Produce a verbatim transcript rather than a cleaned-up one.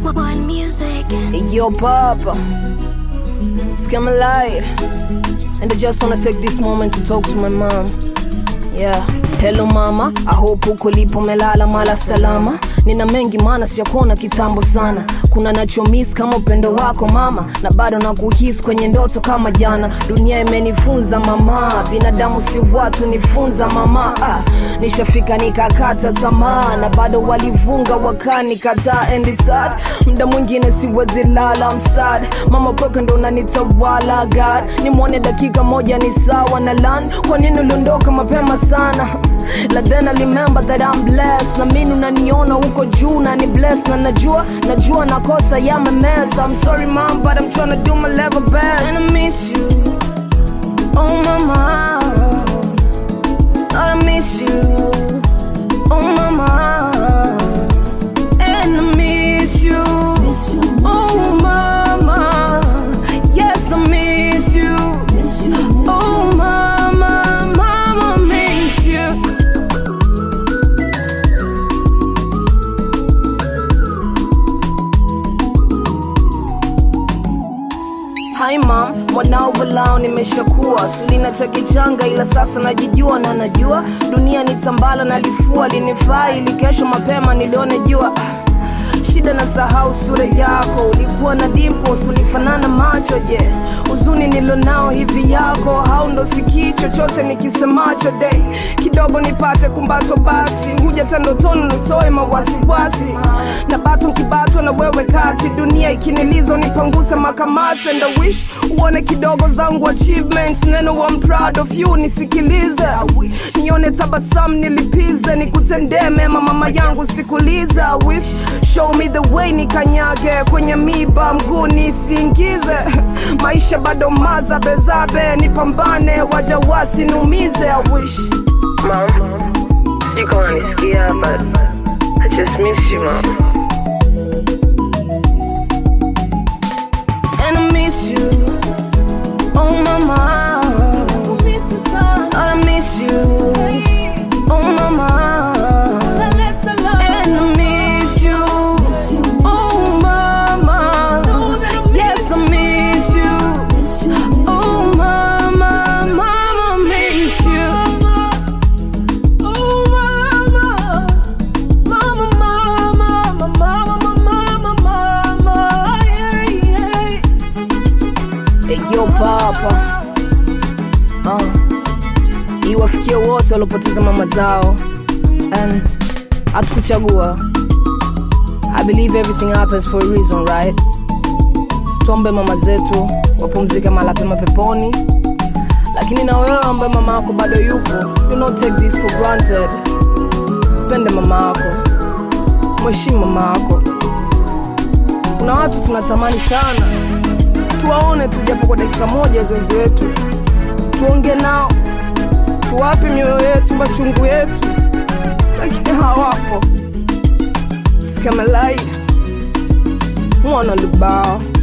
One music. Yo, Papa, it's coming light, and I just wanna take this moment to talk to my mom. Yeah, hello mama, I hope uko lipo melala mala salama. Nina mengi mana sijakuona kitambo sana. Kuna nacho miss kama upendo wako mama, na bado nakuhisi kwenye ndoto kama jana. Dunia imenifunza mama, binadamu si watu nifunza mama. ah, Nishafika nikakata tamaa, na bado walivunga wakanikataa. And it's sad, muda mwingine siwezi lala. I'm sad, mama kweka ndo unanitawala. God, nimwone dakika moja ni sawa na land. Kwa nini uliondoka mapema sana? Like then I remember that I'm blessed. Na mimi unaniona uko juu na ni blessed. Na najua, najua nakosa ya mess. I'm sorry mom, but I'm trying to do my level best. And I miss you, oh mama, I miss you, oh mama. And I miss you, oh mama. Yes, I miss you, oh mama, mama miss you. Hi mom, mwanao balao nimeshakuwa. Sulina chakichanga ila sasa najijua. Na najua dunia ni tambala na lifua. Linifaa ili kesho mapema nilione jua. Shida na sahau sura yako. Ulikuwa na dimples, ulifanana macho je yeah. Uzuni nilonao hivi yako, hau ndo siki chochote nikisemacho day. Kidogo nipate kumbato basi, huja tandotoni nutoe mawasiwasi. Na bato nkibato na wewe kati, dunia ikinilizo nipanguze makamasi. And I wish uone kidogo zangu achievements. Neno I'm proud of you nisikilize. Nione tabasamu nilipize, nikutendee mema mama yangu sikulize. I wish show me the way nikanyage kwenye miba mguu nisingize. Maisha bado maza bezabe, nipambane waja wasinumize. I wish mom, sijui kama nisikia but I just miss you mom. And I miss you, oh mama, I miss you, oh mama. Yo papa, uh, iwafikie wote walopoteza mama zao. And hatukuchagua. I believe everything happens for a reason, right? Tuombe mama zetu wapumzike mahali pema peponi. Lakini na wewe ambaye mama yako bado yupo, do not take this for granted. Pende mama yako, mheshimu mama yako. Kuna watu tunatamani sana tuwaone tujapo kwa dakika moja wazazi wetu. Tuonge nao, tuwape mioyo yetu, machungu yetu. Lakini hawapo. It's kama light, mwana lubao.